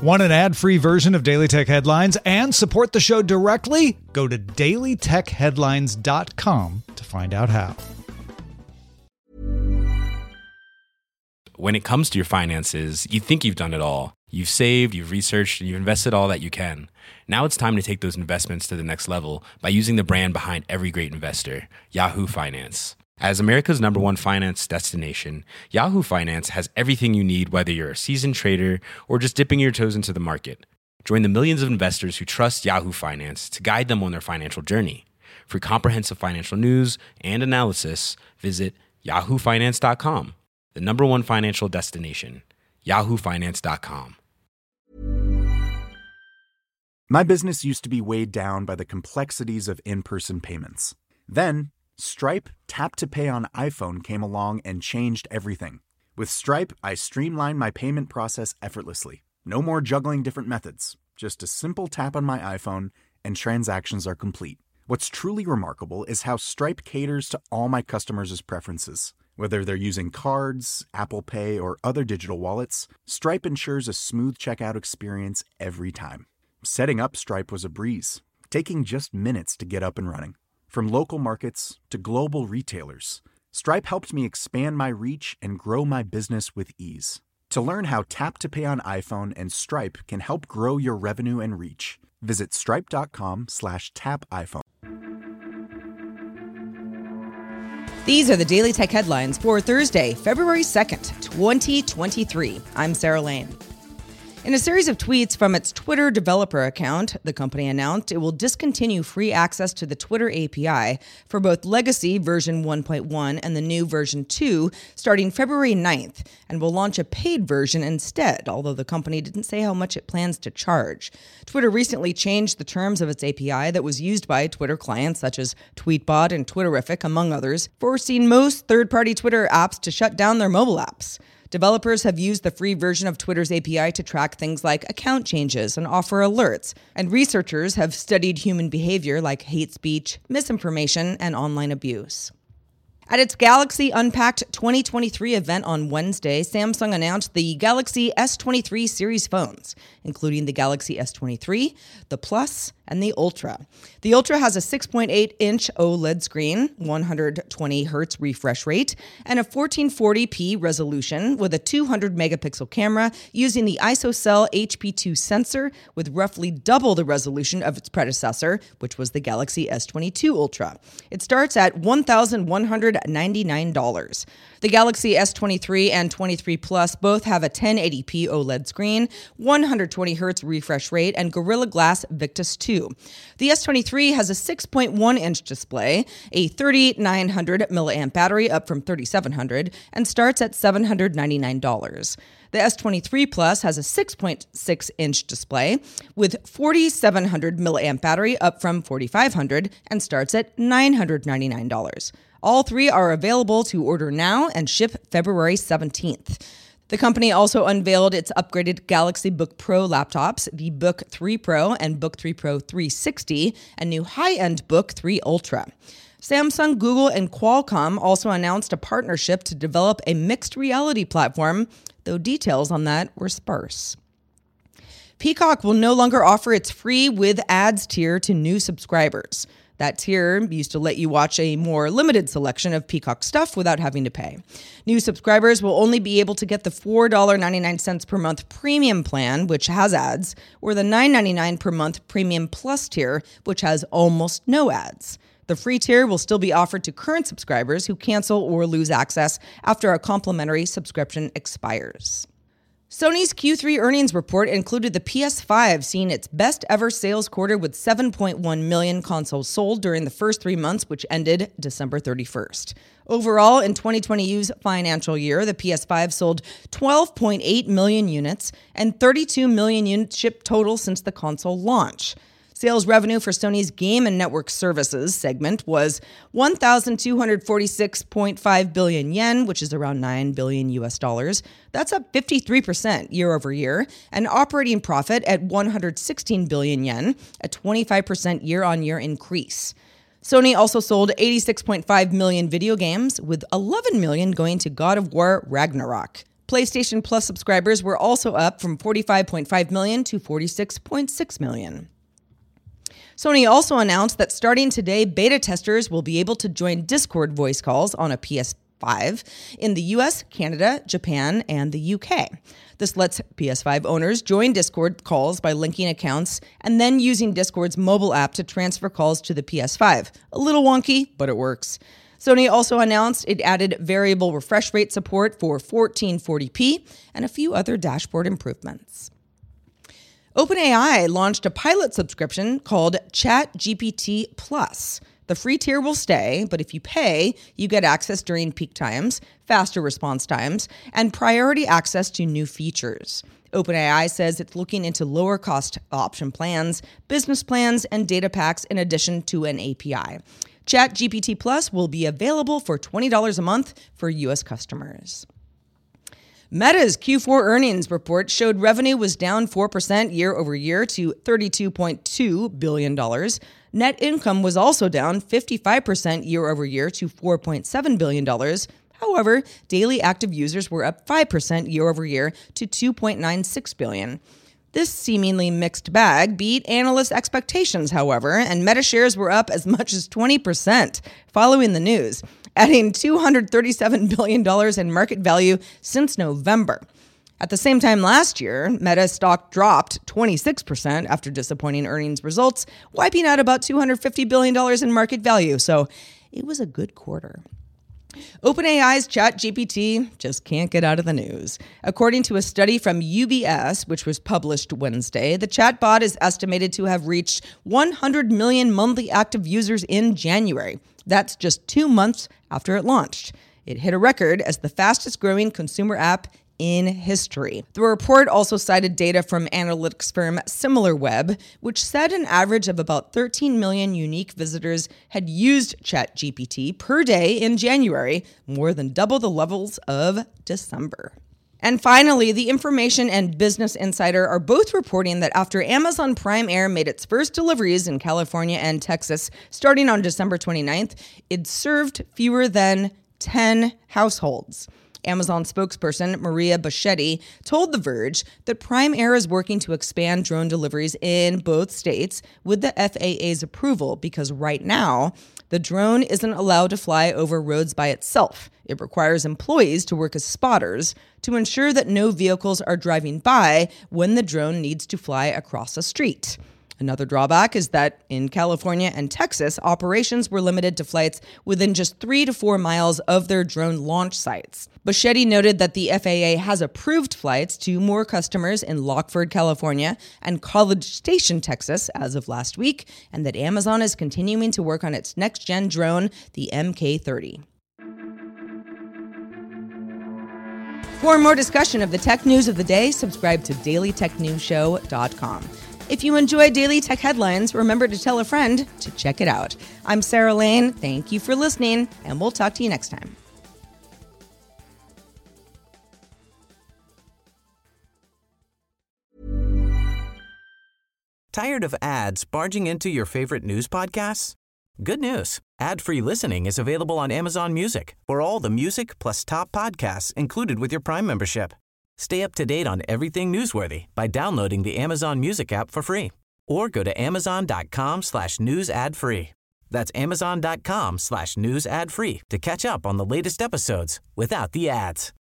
Want an ad-free version of Daily Tech Headlines and support the show directly? Go to dailytechheadlines.com to find out how. When it comes to your finances, you think you've done it all. You've saved, you've researched, and you've invested all that you can. Now it's time to take those investments to the next level by using the brand behind every great investor, Yahoo Finance. As America's #1 finance destination, Yahoo Finance has everything you need, whether you're a seasoned trader or just dipping your toes into the market. Join the millions of investors who trust Yahoo Finance to guide them on their financial journey. For comprehensive financial news and analysis, visit yahoofinance.com, the #1 financial destination, yahoofinance.com. My business used to be weighed down by the complexities of in-person payments. Then, Stripe Tap to Pay on iPhone came along and changed everything. With Stripe, I streamlined my payment process effortlessly. No more juggling different methods. Just a simple tap on my iPhone and transactions are complete. What's truly remarkable is how Stripe caters to all my customers' preferences. Whether they're using cards, Apple Pay, or other digital wallets, Stripe ensures a smooth checkout experience every time. Setting up Stripe was a breeze, taking just minutes to get up and running. From local markets to global retailers, Stripe helped me expand my reach and grow my business with ease. To learn how Tap to Pay on iPhone and Stripe can help grow your revenue and reach, visit stripe.com/tapiphone. These are the Daily Tech Headlines for Thursday, February 2nd, 2023. I'm Sarah Lane. In a series of tweets from its Twitter developer account, the company announced it will discontinue free access to the Twitter API for both legacy version 1.1 and the new version 2 starting February 9th, and will launch a paid version instead, although the company didn't say how much it plans to charge. Twitter recently changed the terms of its API that was used by Twitter clients such as Tweetbot and Twitterrific, among others, forcing most third-party Twitter apps to shut down their mobile apps. Developers have used the free version of Twitter's API to track things like account changes and offer alerts, and researchers have studied human behavior like hate speech, misinformation, and online abuse. At its Galaxy Unpacked 2023 event on Wednesday, Samsung announced the Galaxy S23 series phones, including the Galaxy S23, the Plus, and the Ultra. The Ultra has a 6.8-inch OLED screen, 120 Hz refresh rate, and a 1440p resolution with a 200-megapixel camera using the ISOCELL HP2 sensor with roughly double the resolution of its predecessor, which was the Galaxy S22 Ultra. It starts at $1,199. The Galaxy S23 and 23 Plus both have a 1080p OLED screen, 120 Hz refresh rate, and Gorilla Glass Victus 2. The S23 has a 6.1-inch display, a 3900 milliamp battery up from 3700, and starts at $799. The S23 Plus has a 6.6-inch display with 4700 milliamp battery up from 4500 and starts at $999. All three are available to order now and ship February 17th. The company also unveiled its upgraded Galaxy Book Pro laptops, the Book 3 Pro and Book 3 Pro 360, and new high-end Book 3 Ultra. Samsung, Google, and Qualcomm also announced a partnership to develop a mixed reality platform, though details on that were sparse. Peacock will no longer offer its free with ads tier to new subscribers. That tier used to let you watch a more limited selection of Peacock stuff without having to pay. New subscribers will only be able to get the $4.99 per month premium plan, which has ads, or the $9.99 per month premium plus tier, which has almost no ads. The free tier will still be offered to current subscribers who cancel or lose access after a complimentary subscription expires. Sony's Q3 earnings report included the PS5 seeing its best ever sales quarter with 7.1 million consoles sold during the first 3 months, which ended December 31st. Overall, in 2020's financial year, the PS5 sold 12.8 million units and 32 million units shipped total since the console launch. Sales revenue for Sony's Game and Network Services segment was 1,246.5 billion yen, which is around $9 billion US dollars. That's up 53% year over year, and operating profit at 116 billion yen, a 25% year-on-year increase. Sony also sold 86.5 million video games, with 11 million going to God of War Ragnarok. PlayStation Plus subscribers were also up from 45.5 million to 46.6 million. Sony also announced that starting today, beta testers will be able to join Discord voice calls on a PS5 in the US, Canada, Japan, and the UK. This lets PS5 owners join Discord calls by linking accounts and then using Discord's mobile app to transfer calls to the PS5. A little wonky, but it works. Sony also announced it added variable refresh rate support for 1440p and a few other dashboard improvements. OpenAI launched a pilot subscription called ChatGPT Plus. The free tier will stay, but if you pay, you get access during peak times, faster response times, and priority access to new features. OpenAI says it's looking into lower cost option plans, business plans, and data packs in addition to an API. ChatGPT Plus will be available for $20 a month for U.S. customers. Meta's Q4 earnings report showed revenue was down 4% year over year to $32.2 billion. Net income was also down 55% year over year to $4.7 billion. However, daily active users were up 5% year over year to 2.96 billion. This seemingly mixed bag beat analyst expectations, however, and Meta shares were up as much as 20% following the news, adding $237 billion in market value since November. At the same time last year, Meta stock dropped 26% after disappointing earnings results, wiping out about $250 billion in market value. So it was a good quarter. OpenAI's ChatGPT just can't get out of the news. According to a study from UBS, which was published Wednesday, the chatbot is estimated to have reached 100 million monthly active users in January. That's just 2 months after it launched. It hit a record as the fastest growing consumer app in history. The report also cited data from analytics firm SimilarWeb, which said an average of about 13 million unique visitors had used ChatGPT per day in January, more than double the levels of December. And finally, The Information and Business Insider are both reporting that after Amazon Prime Air made its first deliveries in California and Texas starting on December 29th, it served fewer than 10 households. Amazon spokesperson Maria Boschetti told The Verge that Prime Air is working to expand drone deliveries in both states with the FAA's approval because right now, the drone isn't allowed to fly over roads by itself. It requires employees to work as spotters to ensure that no vehicles are driving by when the drone needs to fly across a street. Another drawback is that in California and Texas, operations were limited to flights within just 3 to 4 miles of their drone launch sites. Boschetti noted that the FAA has approved flights to more customers in Lockford, California, and College Station, Texas, as of last week, and that Amazon is continuing to work on its next-gen drone, the MK30. For more discussion of the tech news of the day, subscribe to dailytechnewsshow.com. If you enjoy Daily Tech Headlines, remember to tell a friend to check it out. I'm Sarah Lane. Thank you for listening, and we'll talk to you next time. Tired of ads barging into your favorite news podcasts? Good news. Ad-free listening is available on Amazon Music for all the music plus top podcasts included with your Prime membership. Stay up to date on everything newsworthy by downloading the Amazon Music app for free or go to amazon.com/news ad free. That's amazon.com/news ad free to catch up on the latest episodes without the ads.